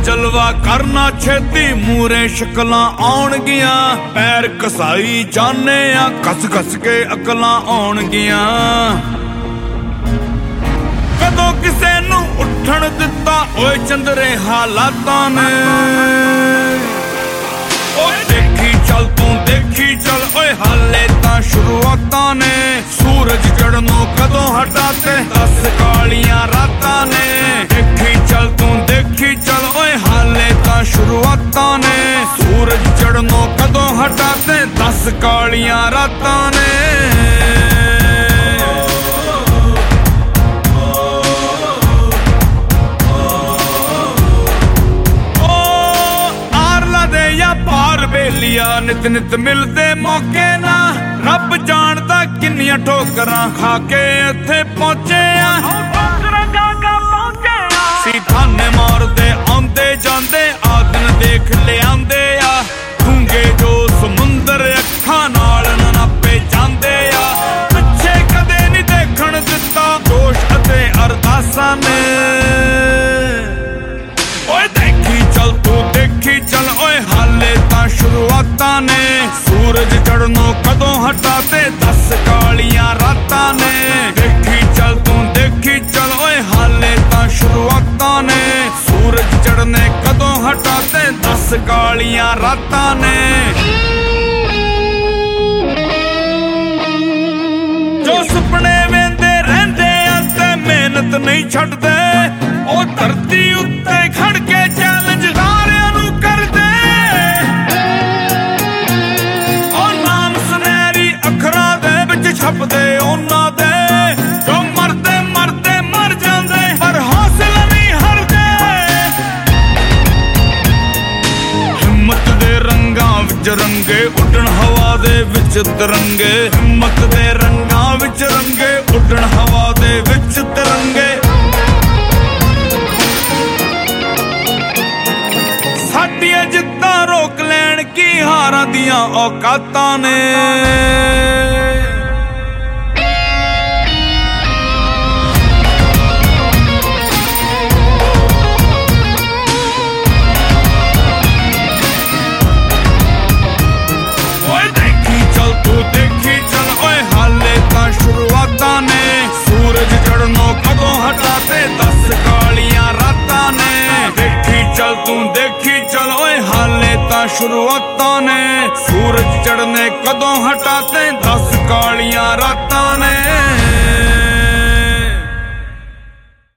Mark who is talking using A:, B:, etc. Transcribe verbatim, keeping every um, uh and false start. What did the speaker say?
A: जलवा करना छेती मूरे शक्लां आउणगियां पैर घसाई जाने आ घस घस के अकलां आउणगियां कदों किसे नूं उठण दिता ओए चंदरे हालातां ने ओए देखी चल तू देखी चल ओए हाले तां शुरुआतां ने सूरज चढ़नों कदों हटाते दस कालियां रातां ने देखी चल तू देखी चल ओए हाले तां शुरुआतां ने सूरज चढ़नों कदों हटाते दस कालियां रातां ने बेलिया नित नित मिलते मौके ना रब जानदा किन्नियां ठोकरां खा के इत्थे पहुंचे सी थाने मारदे आंदे जांदे आदन देख ले आंदे आ डूंगे जो समुंदर अखां नाल नापे जांदे आ पिछे कदे नहीं देखण दिता जोश अते अरदासां ने ओए देखी चल तू देखी चल ओए हाले शुरुआतां ने सूरज चढ़नों कदों हटाते दस कालियां रातां ने देखी चल तू देखी चल ओए हाले तां शुरुआतां ने सूरज चढ़ने कदों हटाते दस कालियां रातां ने जो सुपने वेंदे रहिंदे ते मेहनत नहीं छड्डदे ओ धरती उत्ते खड़ के चैलेंज सारियां नूं करदे छपदे उन्हां दे जो मरदे मरदे मर जांदे पर हौसला नहीं हरदे हिम्मत दे रंगां विच रंगे उड्डण हवा दे विच तिरंगे हिम्मत दे रंगां विच रंगे उड्डण हवा दे विच तिरंगे साडियां जिद्दां रोक लैण की हारां दियां औकातां ने शुरुआतां ने सूरज चढ़नों कदों हटाते दस कालियां रातां ने देखी चल तू देखी चल ओए हाले तां शुरुआतां ने सूरज चढ़ने कदों हटाते दस कालियां